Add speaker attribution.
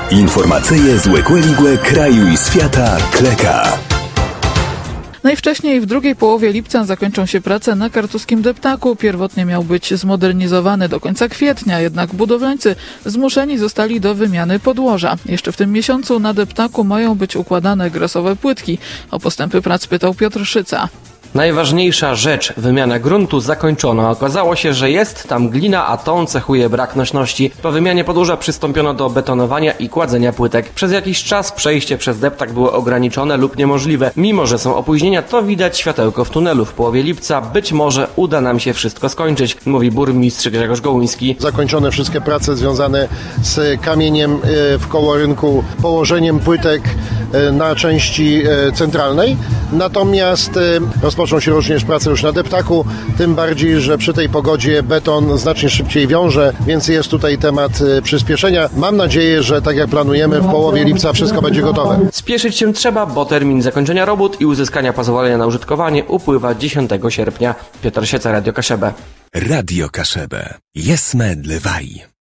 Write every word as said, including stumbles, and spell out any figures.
Speaker 1: Informacyje z Łekłe kraju i świata Kleka.
Speaker 2: Najwcześniej w drugiej połowie lipca zakończą się prace na kartuskim deptaku. Pierwotnie miał być zmodernizowany do końca kwietnia, jednak budowlańcy zmuszeni zostali do wymiany podłoża. Jeszcze w tym miesiącu na deptaku mają być układane grasowe płytki. O postępy prac pytał Piotr Szyca.
Speaker 3: Najważniejsza rzecz, wymiana gruntu zakończona. Okazało się, że jest tam glina, a tą cechuje brak nośności. Po wymianie podłoża przystąpiono do betonowania i kładzenia płytek. Przez jakiś czas przejście przez deptak było ograniczone lub niemożliwe. Mimo że są opóźnienia, to widać światełko w tunelu. W połowie lipca być może uda nam się wszystko skończyć, mówi burmistrz Grzegorz Gołuński.
Speaker 4: Zakończone wszystkie prace związane z kamieniem w koło rynku, położeniem płytek na części centralnej. Natomiast rozpoczną się również prace już na deptaku, tym bardziej, że przy tej pogodzie beton znacznie szybciej wiąże, więc jest tutaj temat przyspieszenia. Mam nadzieję, że tak jak planujemy, w połowie lipca wszystko będzie gotowe.
Speaker 3: Spieszyć się trzeba, bo termin zakończenia robót i uzyskania pozwolenia na użytkowanie upływa dziesiątego sierpnia. Piotr Sieca, Radio Kaszebę.
Speaker 1: Radio Kaszebę. Jesme Dlewaj.